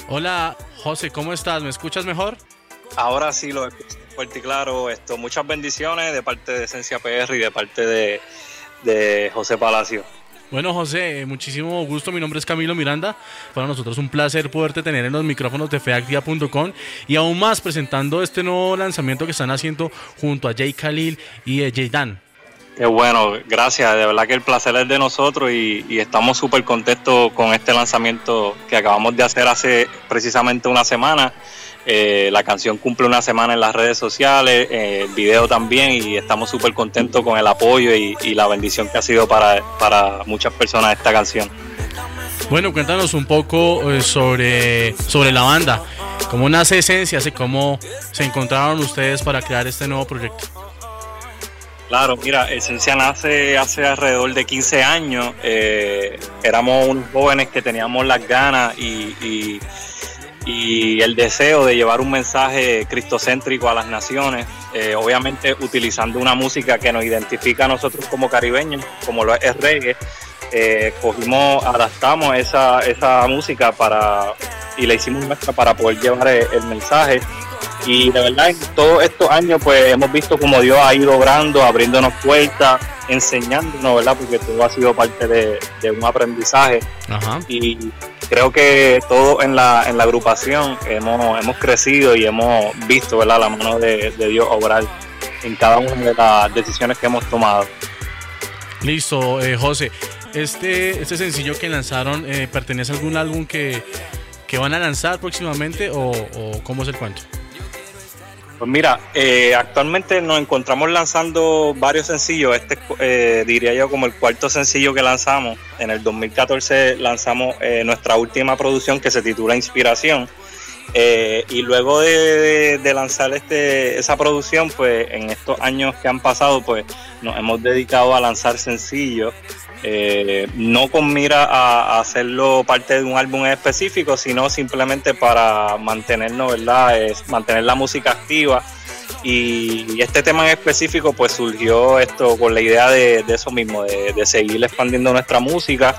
Hola, José, ¿cómo estás? ¿Me escuchas mejor? Ahora sí lo escucho fuerte y claro. Muchas bendiciones de parte de Esencia PR y de parte de José Palacio. Bueno, José, muchísimo gusto. Mi nombre es Camilo Miranda. Para nosotros un placer poderte tener en los micrófonos de feactiva.com y aún más presentando este nuevo lanzamiento que están haciendo junto a Jay Khalil y Jay Dan. Qué bueno, gracias. De verdad que el placer es de nosotros y estamos súper contentos con este lanzamiento que acabamos de hacer hace precisamente una semana. La canción cumple una semana en las redes sociales, el video también, y estamos súper contentos con el apoyo y la bendición que ha sido para muchas personas esta canción. Bueno, cuéntanos un poco sobre la banda. ¿Cómo nace Esencia? ¿Cómo se encontraron ustedes para crear este nuevo proyecto? Claro, mira, Esencia nace hace alrededor de 15 años. Éramos unos jóvenes que teníamos las ganas y el deseo de llevar un mensaje cristocéntrico a las naciones, obviamente utilizando una música que nos identifica a nosotros como caribeños, como lo es reggae. Adaptamos esa música y la hicimos nuestra para poder llevar el mensaje. Y de verdad en todos estos años pues hemos visto como Dios ha ido obrando, abriéndonos puertas, enseñándonos, ¿verdad? Porque todo ha sido parte de un aprendizaje. Ajá. Y creo que todos en la agrupación hemos crecido y hemos visto, ¿verdad?, la mano de Dios obrar en cada una de las decisiones que hemos tomado. Listo, José. Este sencillo que lanzaron, ¿pertenece a algún álbum que van a lanzar próximamente o cómo es el cuento? Pues mira, actualmente nos encontramos lanzando varios sencillos. Diría yo como el cuarto sencillo que lanzamos. En el 2014 lanzamos nuestra última producción que se titula Inspiración. Y luego de lanzar esa producción, pues en estos años que han pasado, pues nos hemos dedicado a lanzar sencillos. No con mira a hacerlo parte de un álbum específico, sino simplemente para mantenernos, ¿verdad? Mantener la música activa. Y este tema en específico pues surgió con la idea de eso mismo, de seguir expandiendo nuestra música.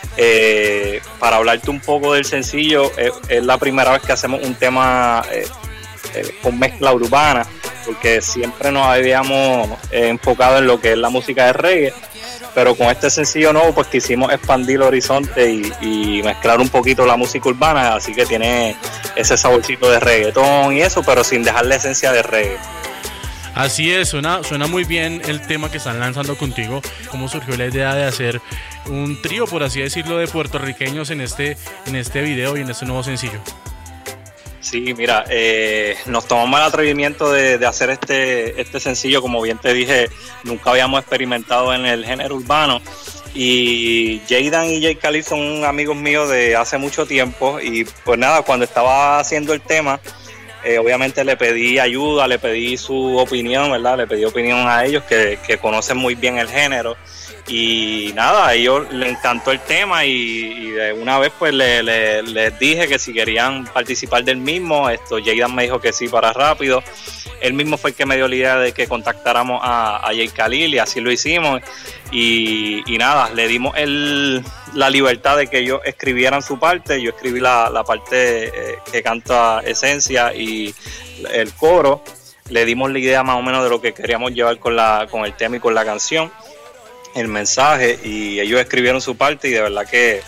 Para hablarte un poco del sencillo, es la primera vez que hacemos un tema con mezcla urbana, porque siempre nos habíamos enfocado en lo que es la música de reggae, pero con este sencillo nuevo pues quisimos expandir el horizonte y mezclar un poquito la música urbana, así que tiene ese saborcito de reggaetón y eso, pero sin dejar la esencia de reggae. Así es, suena muy bien el tema que están lanzando contigo. ¿Cómo surgió la idea de hacer un trío, por así decirlo, de puertorriqueños en este video y en este nuevo sencillo? Sí, mira, nos tomamos el atrevimiento de hacer este sencillo. Como bien te dije, nunca habíamos experimentado en el género urbano. Y Jaydan y Jay Khalil son amigos míos de hace mucho tiempo. Y pues nada, cuando estaba haciendo el tema, obviamente le pedí ayuda, le pedí su opinión, ¿verdad? Le pedí opinión a ellos que conocen muy bien el género. Y nada, a ellos les encantó el tema y de una vez pues les dije que si querían participar del mismo. Jaydan me dijo que sí para rápido. Él mismo fue el que me dio la idea de que contactáramos a Jay Khalil y así lo hicimos. Y nada, le dimos la libertad de que ellos escribieran su parte. Yo escribí la parte que canta Esencia y el coro. Le dimos la idea más o menos de lo que queríamos llevar con el tema y con la canción, el mensaje, y ellos escribieron su parte y de verdad que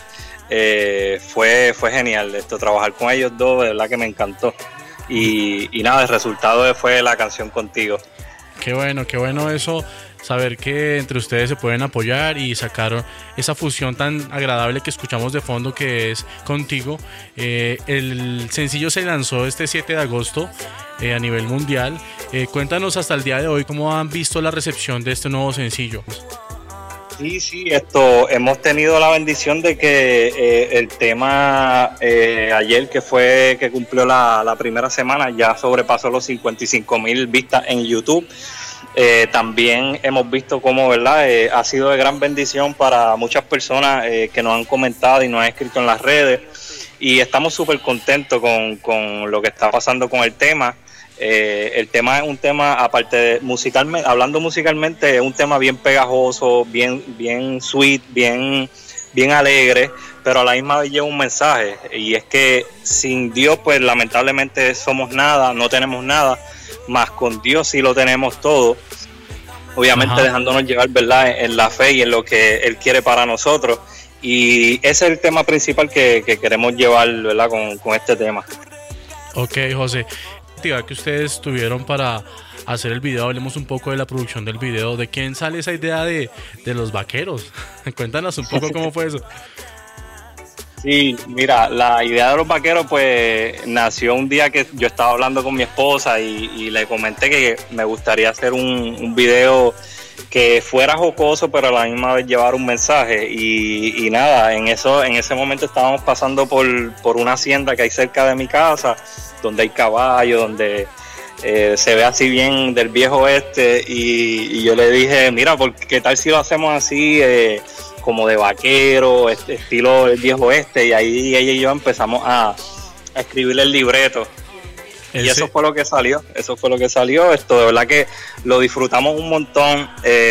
fue genial trabajar con ellos dos, de verdad que me encantó. Y nada, el resultado fue la canción Contigo. Qué bueno eso, saber que entre ustedes se pueden apoyar y sacar esa fusión tan agradable que escuchamos de fondo, que es Contigo. El sencillo se lanzó este 7 de agosto a nivel mundial. Cuéntanos hasta el día de hoy cómo han visto la recepción de este nuevo sencillo. Sí, hemos tenido la bendición de que el tema ayer que cumplió la primera semana ya sobrepasó los 55,000 vistas en YouTube. También hemos visto cómo, ¿verdad? Ha sido de gran bendición para muchas personas que nos han comentado y nos han escrito en las redes, y estamos súper contentos con lo que está pasando con el tema. El tema es un tema, aparte de musicalmente, hablando musicalmente, es un tema bien pegajoso, bien sweet, bien bien alegre, pero a la misma vez lleva un mensaje, y es que sin Dios pues lamentablemente somos nada, no tenemos nada, más con Dios sí lo tenemos todo, obviamente. Ajá. Dejándonos llevar, ¿verdad?, en la fe y en lo que Él quiere para nosotros, y ese es el tema principal que queremos llevar, ¿verdad?, con este tema. Ok, José, que ustedes tuvieron para hacer el video, hablemos un poco de la producción del video. ¿De quién sale esa idea de los vaqueros? Cuéntanos un poco cómo fue eso. Sí, mira, la idea de los vaqueros pues nació un día que yo estaba hablando con mi esposa y le comenté que me gustaría hacer un video que fuera jocoso, pero a la misma vez llevar un mensaje, y nada, en ese momento estábamos pasando por una hacienda que hay cerca de mi casa, donde hay caballos, donde se ve así bien del viejo oeste, y yo le dije, mira, ¿qué tal si lo hacemos así, como de vaquero, estilo del viejo oeste? Y ahí ella y yo empezamos a escribir el libreto. Y eso fue lo que salió, Esto de verdad que lo disfrutamos un montón.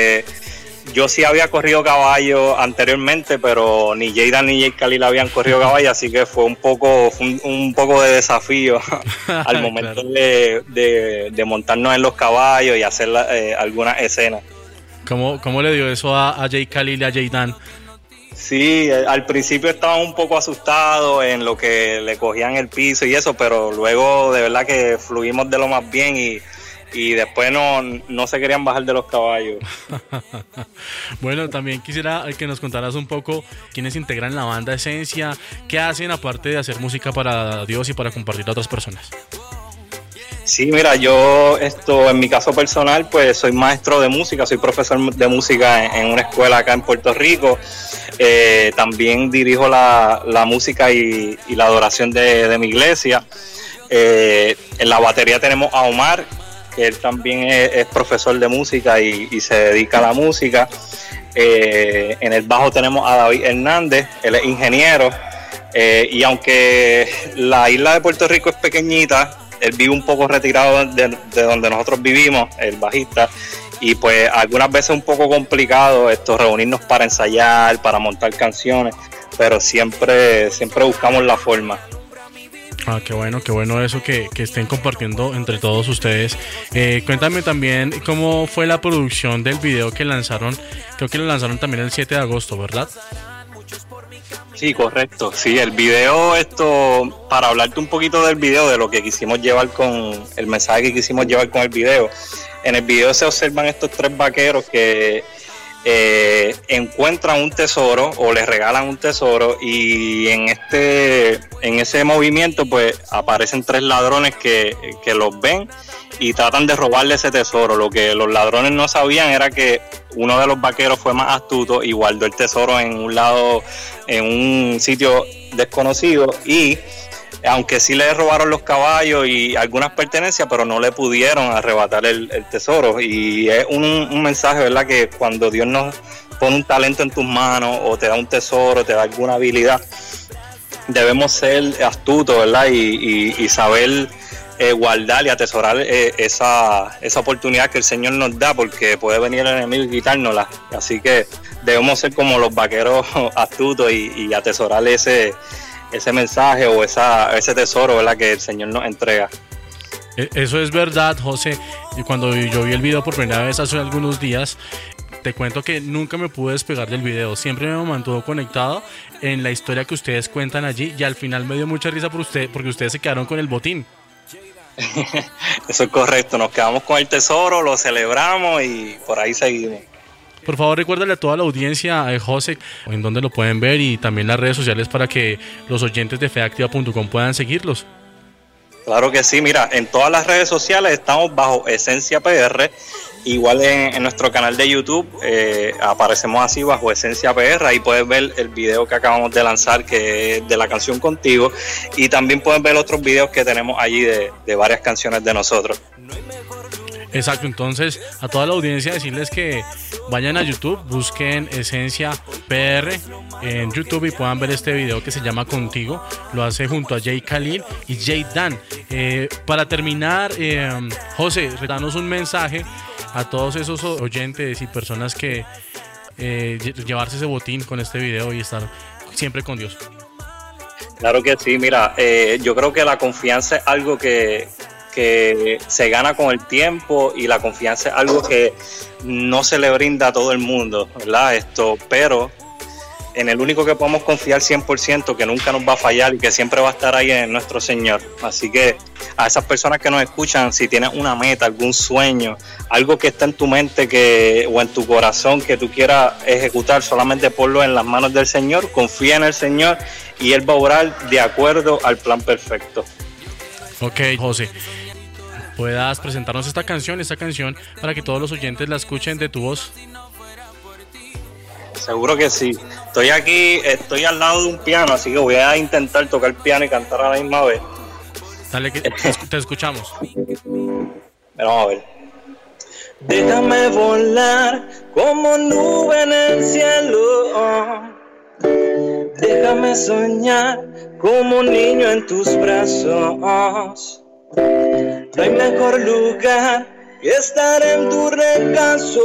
Yo sí había corrido caballo anteriormente, pero ni Jaydan ni Jay Khalil habían corrido caballo, así que fue un poco de desafío al momento, claro, de montarnos en los caballos y hacer algunas escenas. ¿Cómo le dio eso a Jay Khalil y a Jaydan? Sí, al principio estaban un poco asustados en lo que le cogían el piso y eso, pero luego de verdad que fluimos de lo más bien, y después no se querían bajar de los caballos. Bueno, también quisiera que nos contaras un poco quiénes integran la banda Esencia, qué hacen aparte de hacer música para Dios y para compartir a otras personas. Sí, mira, yo en mi caso personal, pues soy maestro de música, soy profesor de música en una escuela acá en Puerto Rico. También dirijo la música y la adoración de mi iglesia. En la batería tenemos a Omar, que él también es profesor de música y se dedica a la música. En el bajo tenemos a David Hernández, él es ingeniero. Y aunque la isla de Puerto Rico es pequeñita, él vive un poco retirado de donde nosotros vivimos, el bajista, y pues algunas veces un poco complicado reunirnos para ensayar, para montar canciones, pero siempre buscamos la forma. Qué bueno eso que estén compartiendo entre todos ustedes. Cuéntame también cómo fue la producción del video que lanzaron. Creo que lo lanzaron también el 7 de agosto, ¿verdad? Sí, correcto. Sí, el video, para hablarte un poquito del video, de lo que quisimos llevar con el mensaje que quisimos llevar con el video. En el video se observan estos 3 vaqueros que encuentran un tesoro o les regalan un tesoro, y en ese movimiento pues aparecen 3 ladrones que los ven y tratan de robarle ese tesoro. Lo que los ladrones no sabían era que uno de los vaqueros fue más astuto y guardó el tesoro en un sitio desconocido, y aunque sí le robaron los caballos y algunas pertenencias, pero no le pudieron arrebatar el tesoro. Y es un mensaje, ¿verdad?, que cuando Dios nos pone un talento en tus manos o te da un tesoro, te da alguna habilidad, debemos ser astutos, ¿verdad?, y saber guardar y atesorar esa oportunidad que el Señor nos da, porque puede venir el enemigo y quitárnosla. Así que debemos ser como los vaqueros astutos y atesorar ese mensaje o ese tesoro, ¿verdad?, que el Señor nos entrega. Eso es verdad, José. Y cuando yo vi el video por primera vez hace algunos días, te cuento que nunca me pude despegar del video. Siempre me mantuvo conectado en la historia que ustedes cuentan allí, y al final me dio mucha risa porque ustedes se quedaron con el botín. Eso es correcto, nos quedamos con el tesoro, lo celebramos y por ahí seguimos. Por favor, recuérdale a toda la audiencia, José, en dónde lo pueden ver, y también las redes sociales para que los oyentes de feactiva.com puedan seguirlos. Claro que sí, mira, en todas las redes sociales estamos bajo Esencia PR, igual en nuestro canal de YouTube aparecemos así bajo Esencia PR, ahí puedes ver el video que acabamos de lanzar, que es de la canción Contigo, y también pueden ver otros videos que tenemos allí de varias canciones de nosotros. Exacto, entonces a toda la audiencia decirles que vayan a YouTube, busquen Esencia PR en YouTube y puedan ver este video que se llama Contigo. Lo hace junto a Jay Khalil y Jaydan. Para terminar, José, danos un mensaje a todos esos oyentes y personas que llevarse ese botín con este video y estar siempre con Dios? Claro que sí, mira, yo creo que la confianza es algo que se gana con el tiempo, y la confianza es algo que no se le brinda a todo el mundo, ¿verdad? Pero en el único que podemos confiar 100%, que nunca nos va a fallar y que siempre va a estar ahí, en nuestro Señor. Así que a esas personas que nos escuchan, si tienes una meta, algún sueño, algo que está en tu mente o en tu corazón que tú quieras ejecutar, solamente ponlo en las manos del Señor, confía en el Señor y Él va a obrar de acuerdo al plan perfecto. Ok, José, ¿puedas presentarnos esta canción para que todos los oyentes la escuchen de tu voz? Seguro que sí. Estoy aquí, estoy al lado de un piano, así que voy a intentar tocar piano y cantar a la misma vez. Dale, que te escuchamos. Vamos a ver. Déjame volar como nube en el cielo. Déjame soñar como un niño en tus brazos. No hay mejor lugar que estar en tu regazo.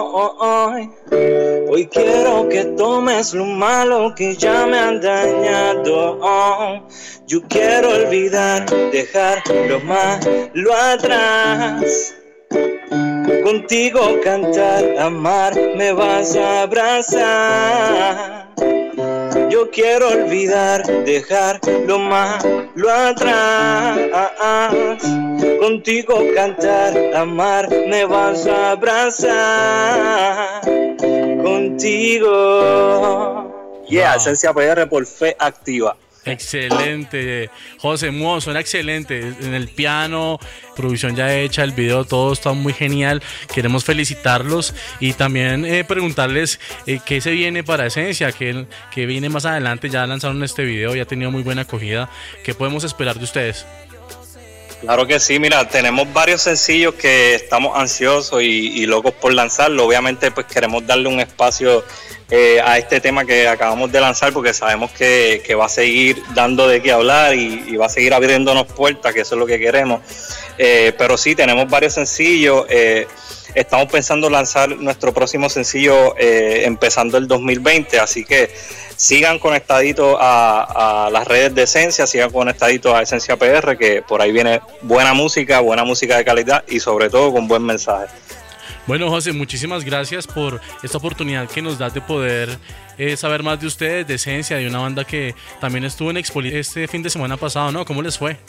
Hoy quiero que tomes lo malo que ya me han dañado. Yo quiero olvidar, dejar lo malo atrás. Contigo cantar, amar, me vas a abrazar. Yo quiero olvidar, dejar lo malo atrás. Contigo cantar, amar, me vas a abrazar. Contigo. Yeah, wow. Esencia PR por Fe Activa. Excelente, José, suena excelente. En el piano, producción ya hecha, el video, todo está muy genial. Queremos felicitarlos y también preguntarles qué se viene para Esencia, qué viene más adelante. Ya lanzaron este video y ha tenido muy buena acogida. ¿Qué podemos esperar de ustedes? Claro que sí, mira, tenemos varios sencillos que estamos ansiosos y locos por lanzarlo. Obviamente, pues queremos darle un espacio a este tema que acabamos de lanzar, porque sabemos que va a seguir dando de qué hablar y va a seguir abriéndonos puertas, que eso es lo que queremos. Pero sí, tenemos varios sencillos. Estamos pensando lanzar nuestro próximo sencillo empezando el 2020, así que sigan conectaditos a las redes de Esencia, sigan conectaditos a Esencia PR, que por ahí viene buena música de calidad y sobre todo con buen mensaje. Bueno, José, muchísimas gracias por esta oportunidad que nos das de poder saber más de ustedes, de Esencia, de una banda que también estuvo en Expoli este fin de semana pasado, ¿no? ¿Cómo les fue?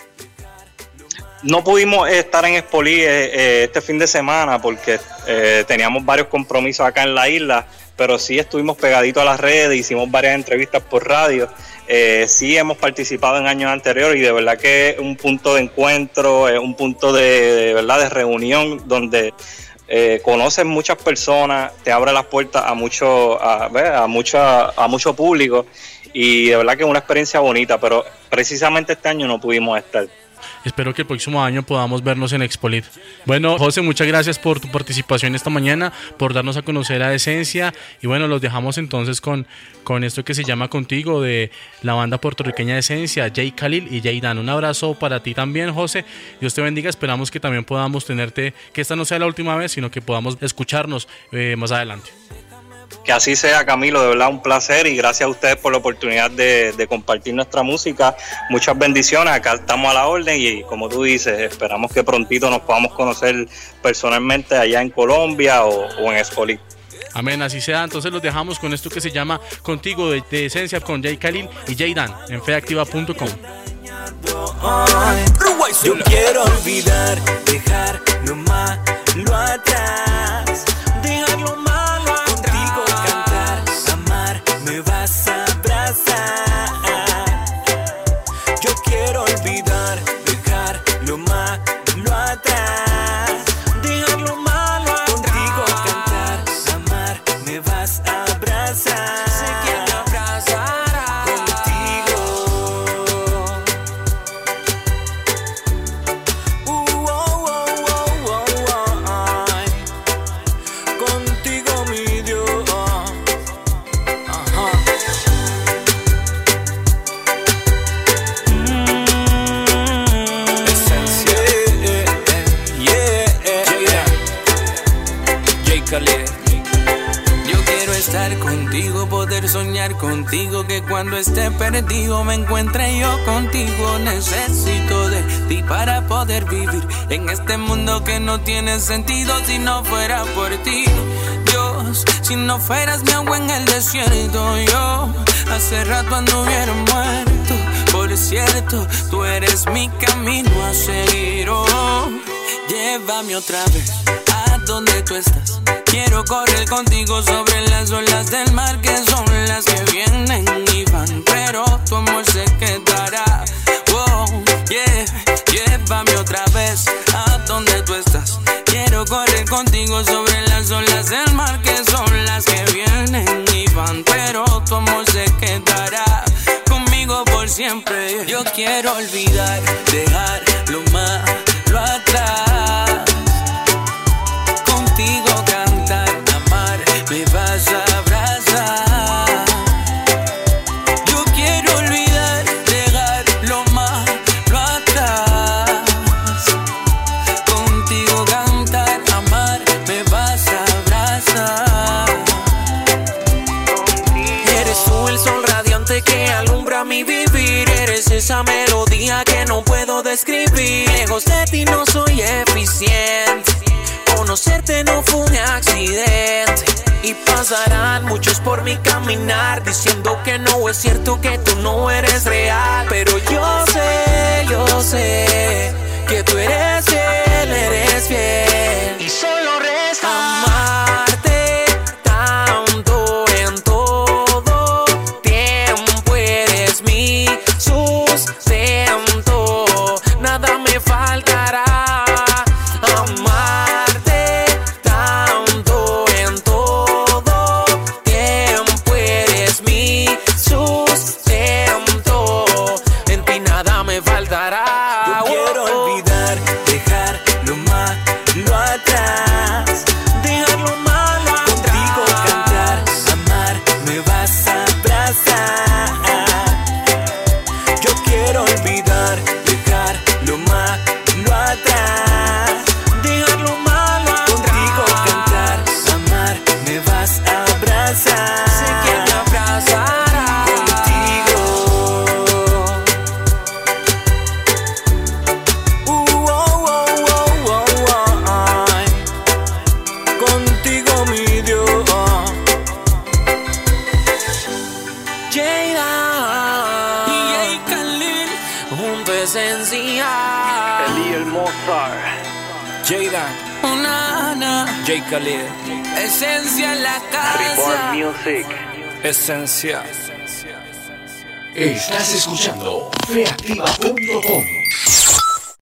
No pudimos estar en Expoli este fin de semana porque teníamos varios compromisos acá en la isla, pero sí estuvimos pegaditos a las redes, hicimos varias entrevistas por radio. Sí hemos participado en años anteriores y de verdad que es un punto de encuentro, es un punto de verdad de reunión donde conoces muchas personas, te abre las puertas a mucho público y de verdad que es una experiencia bonita, pero precisamente este año no pudimos estar. Espero que el próximo año podamos vernos en Expolit. Bueno, José, muchas gracias por tu participación esta mañana, por darnos a conocer a Esencia. Y bueno, los dejamos entonces con esto que se llama Contigo, de la banda puertorriqueña de Esencia, Jay Khalil y Jay Dan. Un abrazo para ti también, José. Dios te bendiga. Esperamos que también podamos tenerte, que esta no sea la última vez, sino que podamos escucharnos más adelante. Que así sea, Camilo, de verdad un placer y gracias a ustedes por la oportunidad de compartir nuestra música. Muchas bendiciones, acá estamos a la orden y como tú dices, esperamos que prontito nos podamos conocer personalmente allá en Colombia o en Expolit. Amén, así sea. Entonces los dejamos con esto que se llama Contigo de Esencia con Jay Khalil y Jay Dan en feactiva.com. Yo quiero olvidar, dejar lo malo atrás, dejar lo malo atrás. Contigo cantar, amar, me vas a abrazar. Yo quiero olvidar, dejar lo malo atrás, dejar lo malo atrás. Contigo cantar, amar, me vas a abrazar. Sé que te abrazará contigo. Contigo, mi Dios. Ajá. Esencia. Yeah. Jay Khalil. Yo quiero estar estar contigo, poder soñar contigo, que cuando esté perdido me encuentre yo contigo. Necesito de ti para poder vivir en este mundo que no tiene sentido si no fuera por ti. Dios, si no fueras mi agua en el desierto, yo hace rato anduviera muerto. Por cierto, tú eres mi camino a seguir. Oh, llévame otra vez a donde tú estás. Quiero correr contigo sobre las olas del mar, que son las que vienen y van, pero tu amor se quedará. Oh, yeah, llévame otra vez a donde tú estás. Quiero correr contigo sobre las olas del mar, que son las que vienen y van, pero tu amor se quedará conmigo por siempre. Yo quiero olvidar, dejar lo malo atrás. Contigo cantar, amar, me vas a abrazar. Yo quiero olvidar, dejar lo malo atrás. Contigo cantar, amar, me vas a abrazar. Eres tú el sol radiante que alumbra mi vivir. Eres esa melodía que no puedo describir. Lejos de ti no soy eficiente. Conocerte no fue un accidente. Y pasarán muchos por mi caminar diciendo que no es cierto, que tú no eres real. Pero yo sé que tú eres fiel, eres fiel. Y solo resta amarte tanto en todo tiempo. Eres mi sustento, nada me faltará. Yo quiero olvidar, dejar lo malo atrás. Dejar lo malo atrás. Contigo cantar, amar, me vas a abrazar. Yo quiero olvidar, dejar lo malo atrás. Dejar lo malo atrás. Contigo cantar, amar, me vas a abrazar. Sé que me abrazarás contigo. Contigo mi Dios. Jada y Khalil junto Esencia. Eli el Mozart. Jada, Unana, J. Khalil. Esencia en la casa. Music. Esencia. Estás escuchando feactiva.com.